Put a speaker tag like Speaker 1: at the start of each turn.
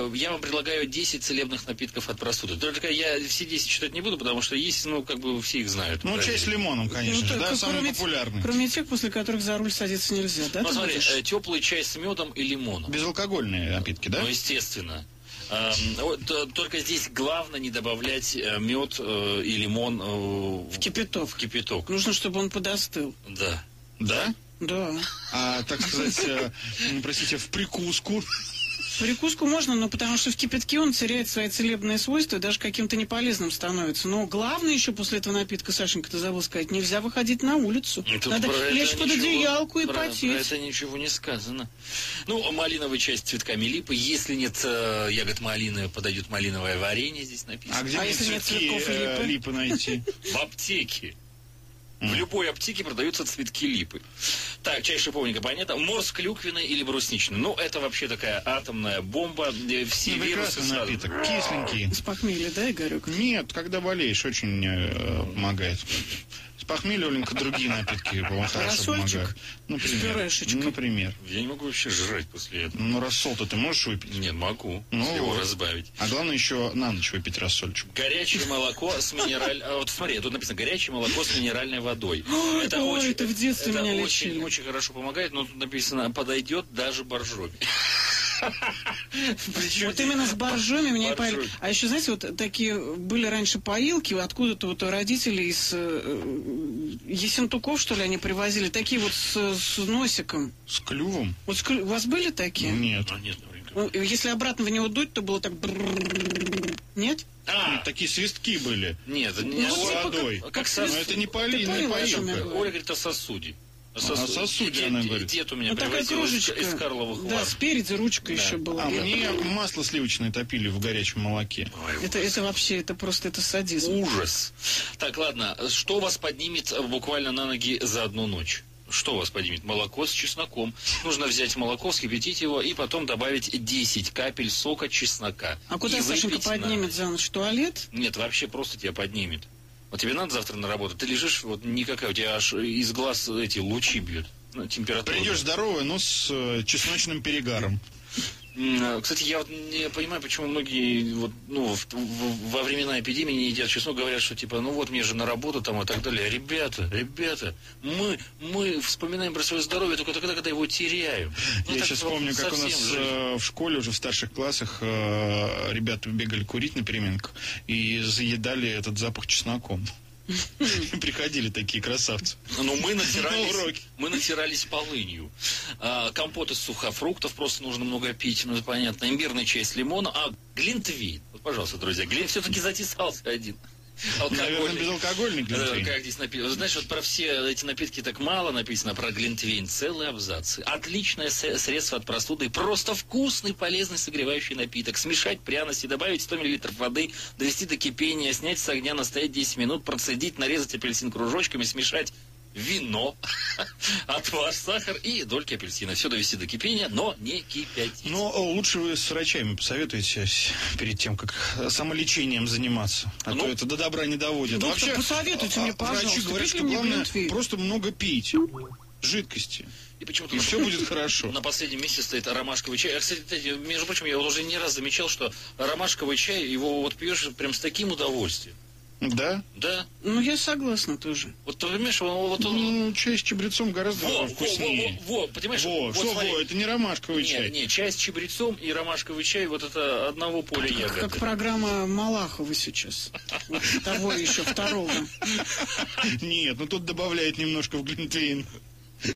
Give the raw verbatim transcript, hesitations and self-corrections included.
Speaker 1: я вам предлагаю десять целебных напитков от простуды. Только я все десять читать не буду, потому что есть, ну, как бы все их знают.
Speaker 2: Ну, чай с лимоном, конечно
Speaker 3: ну,
Speaker 2: же, да, самый
Speaker 3: кроме,
Speaker 2: популярный.
Speaker 3: Кроме тех, после которых за руль садиться нельзя, да?
Speaker 1: Ну, смотри, э, теплый чай с медом и лимоном.
Speaker 2: Безалкогольные напитки, да?
Speaker 1: Ну, естественно. Э, вот, только здесь главное не добавлять мед э, и лимон э,
Speaker 3: в кипяток.
Speaker 1: В кипяток.
Speaker 3: Нужно, чтобы он подостыл.
Speaker 1: Да.
Speaker 2: Да?
Speaker 3: Да.
Speaker 2: А, так сказать, э, простите, в прикуску...
Speaker 3: Прикуску можно, но потому что в кипятке он теряет свои целебные свойства и даже каким-то неполезным становится. Но главное еще после этого напитка, Сашенька, ты забыл сказать, нельзя выходить на улицу.
Speaker 1: Тут
Speaker 3: надо лечь под
Speaker 1: ничего,
Speaker 3: одеялку и
Speaker 1: про,
Speaker 3: потеть.
Speaker 1: Про это ничего не сказано. Ну, малиновый чай с цветками липы. Если нет э, ягод малины, подойдет малиновое варенье, здесь написано.
Speaker 2: А где
Speaker 3: а
Speaker 2: мне
Speaker 3: если нет
Speaker 2: цветки
Speaker 3: цветков
Speaker 2: э,
Speaker 3: липы?
Speaker 2: липы найти?
Speaker 1: В аптеке. В любой аптеке продаются цветки липы. Так, чай шиповника, понятно. Морс клюквенный или брусничный. Ну, это вообще такая атомная бомба. Все
Speaker 2: Ну,
Speaker 1: вирусы
Speaker 2: прекрасный
Speaker 1: сразу.
Speaker 2: напиток, кисленький.
Speaker 3: С похмелья, да, Игорек?
Speaker 2: Нет, когда болеешь, очень э, помогает. С похмелья, Оленька, другие напитки, по-моему, хорошо
Speaker 3: Рассольчик?
Speaker 2: помогают. Например.
Speaker 3: С пюрешечкой?
Speaker 2: Например.
Speaker 1: Я не могу вообще жрать после этого.
Speaker 2: Ну, рассол-то ты можешь выпить?
Speaker 1: Нет, могу.
Speaker 2: Ну,
Speaker 1: если его
Speaker 2: вот.
Speaker 1: разбавить.
Speaker 2: А главное еще на ночь выпить рассольчик.
Speaker 1: Горячее молоко с минеральной... Вот смотри, тут написано горячее молоко с минеральной водой.
Speaker 3: Ой,
Speaker 1: Это
Speaker 3: ой,
Speaker 1: очень,
Speaker 3: это в детстве
Speaker 1: это
Speaker 3: меня
Speaker 1: очень,
Speaker 3: лечили.
Speaker 1: очень хорошо помогает, но тут написано, подойдет даже боржоми.
Speaker 3: Вот именно с боржоми меня и
Speaker 1: Боржоми.
Speaker 3: поили. А еще, знаете, вот такие были раньше поилки, откуда-то вот родители из э, Ессентуков, что ли, они привозили, такие вот с, с носиком.
Speaker 2: С клювом?
Speaker 3: Вот с клю- у вас были такие?
Speaker 2: Нет.
Speaker 1: А, нет, наверняка.
Speaker 3: Ну, если обратно в него дуть, то было так... Нет?
Speaker 1: А,
Speaker 2: Нет, такие свистки были.
Speaker 1: нет,
Speaker 3: Ну,
Speaker 1: не
Speaker 3: вот
Speaker 2: С
Speaker 3: типа
Speaker 2: водой.
Speaker 3: как-
Speaker 1: как
Speaker 3: как
Speaker 1: сос-
Speaker 2: Но это не
Speaker 3: Ты
Speaker 2: полиная
Speaker 3: поняла, о чем я
Speaker 2: поилка.
Speaker 3: говорю?
Speaker 1: Оля говорит о сосуде. О
Speaker 2: О сосуде
Speaker 1: Дед-
Speaker 2: она
Speaker 1: дед-
Speaker 2: говорит.
Speaker 1: Дед у меня
Speaker 3: Ну, такая
Speaker 1: привозил из,
Speaker 3: кружечка.
Speaker 1: из Карловых
Speaker 3: Да,
Speaker 1: Вар.
Speaker 3: спереди ручка
Speaker 1: Да.
Speaker 3: еще была.
Speaker 2: А
Speaker 3: Я-
Speaker 2: мне масло сливочное топили в горячем молоке.
Speaker 1: Ой,
Speaker 3: Это, это вообще, это просто, это садизм.
Speaker 1: ужас. Так, ладно, что вас поднимет буквально на ноги за одну ночь? Что вас поднимет? Молоко с чесноком. Нужно взять молоко, вскипятить его и потом добавить десять капель сока чеснока.
Speaker 3: А куда
Speaker 1: И
Speaker 3: Сашенька
Speaker 1: выпить на
Speaker 3: поднимет
Speaker 1: ночь.
Speaker 3: за ночь? В туалет?
Speaker 1: Нет, вообще просто тебя поднимет. Вот тебе надо завтра на работу, ты лежишь, вот никакая, у тебя аж из глаз эти лучи бьют. Ну, температура.
Speaker 2: Придешь здоровая, но с э, чесночным перегаром.
Speaker 1: М, Кстати, я вот не понимаю, почему многие вот, ну, в- в- во времена эпидемии не едят чеснок, говорят, что типа, ну вот мне же на работу там и так далее. Ребята, ребята, мы, мы вспоминаем про свое здоровье только тогда, когда его теряем. Ну,
Speaker 2: Я
Speaker 1: так
Speaker 2: сейчас
Speaker 1: вот
Speaker 2: помню, как у
Speaker 1: совсем
Speaker 2: нас
Speaker 1: жизнь.
Speaker 2: э, в школе, уже в старших классах, э, ребята бегали курить на переменках и заедали этот запах чесноком. Приходили такие красавцы.
Speaker 1: Ну, мы
Speaker 2: На
Speaker 1: натирались,
Speaker 2: уроке.
Speaker 1: мы натирались полынью. А, компот из сухофруктов просто нужно много пить, ну, это понятно. Имбирный чай с лимоном. А, глинтвейн. Вот, пожалуйста, друзья, глин все-таки затесался один.
Speaker 2: Наверное,
Speaker 1: Алкогольный.
Speaker 2: безалкогольный
Speaker 1: Э,
Speaker 2: глинтвейн.
Speaker 1: Как здесь написано? Знаешь, вот про все эти напитки так мало написано, про глинтвейн целые абзацы. Отличное с- средство от простуды, просто вкусный, полезный, согревающий напиток. Смешать пряности, добавить сто миллилитров воды, довести до кипения, снять с огня, настоять десять минут, процедить, нарезать апельсин кружочками, смешать вино, отвар, сахар и дольки апельсина. Все довести до кипения, но не кипятить.
Speaker 2: Но о, лучше вы с врачами посоветуете перед тем, как самолечением заниматься. А
Speaker 1: Ну,
Speaker 2: то это до добра не доводит.
Speaker 3: доктор, посоветуйте
Speaker 2: а,
Speaker 3: мне,
Speaker 2: а, врачи
Speaker 3: пожалуйста,
Speaker 2: говорят,
Speaker 3: пишите
Speaker 2: что
Speaker 3: мне
Speaker 2: главное
Speaker 3: глинтвейн.
Speaker 2: просто много пить жидкости.
Speaker 1: И почему-то
Speaker 2: И
Speaker 1: на-
Speaker 2: все будет хорошо.
Speaker 1: На последнем месте стоит ромашковый чай. А, кстати, кстати, между прочим, я вот уже не раз замечал, что ромашковый чай, его вот пьешь прям с таким удовольствием.
Speaker 2: Да?
Speaker 1: Да.
Speaker 3: Ну, я согласна тоже.
Speaker 1: Вот ты понимаешь, он, вот он...
Speaker 2: Ну, чай с чабрецом гораздо
Speaker 1: Во, во,
Speaker 2: вкуснее.
Speaker 1: во, во, во, понимаешь?
Speaker 2: Во,
Speaker 1: вот
Speaker 2: что
Speaker 1: смотри.
Speaker 2: во, это не ромашковый
Speaker 1: Нет,
Speaker 2: чай.
Speaker 1: нет, чай с чабрецом и ромашковый чай, вот это одного поля ягоды.
Speaker 3: Как программа Малахова сейчас. Вот того еще, второго.
Speaker 2: Нет, ну тут добавляет немножко в глинтвейн.